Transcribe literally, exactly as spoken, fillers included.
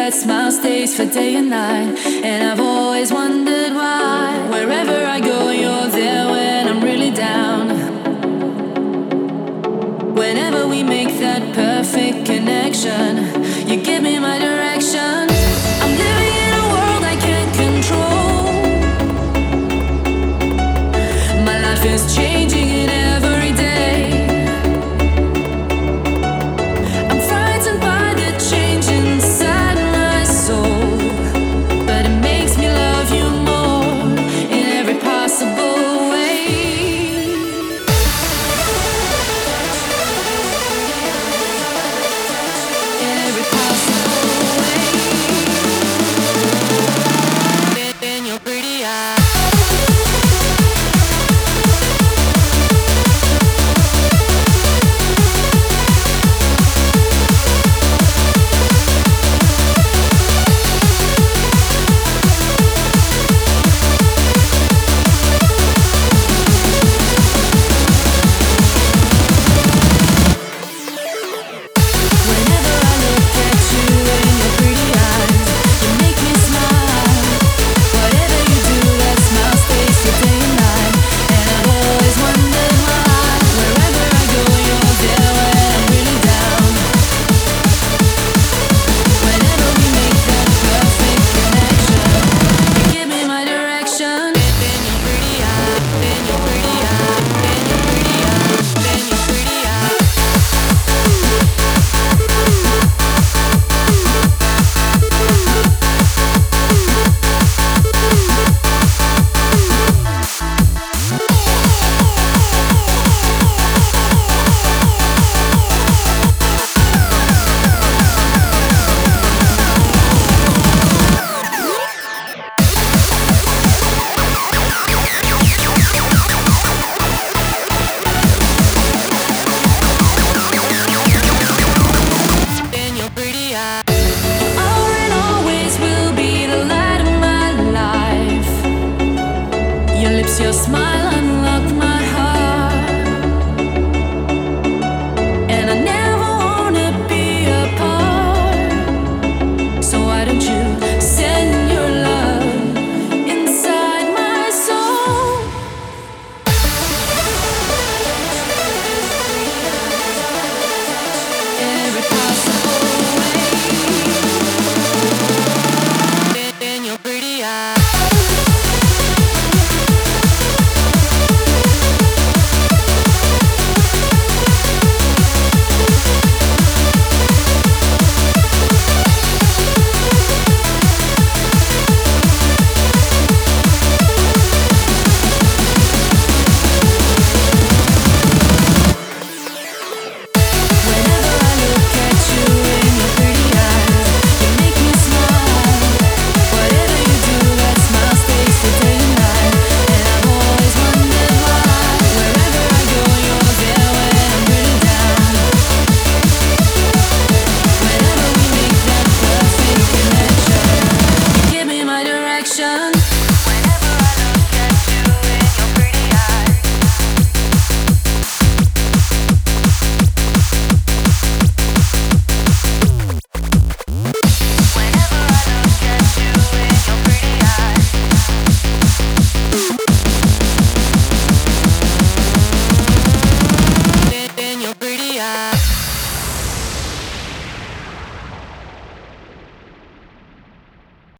that smile stays for day and night. And I've always wondered why. Wherever I go, you're there when I'm really down. Whenever we make that perfect connection, you give me my direction. I'm living in a world I can't control. My life is changing it every day. I'm frightened by the change inside my soul, but it makes me love you more in every possible way. In every possible way. In your pretty eyes. Your smile.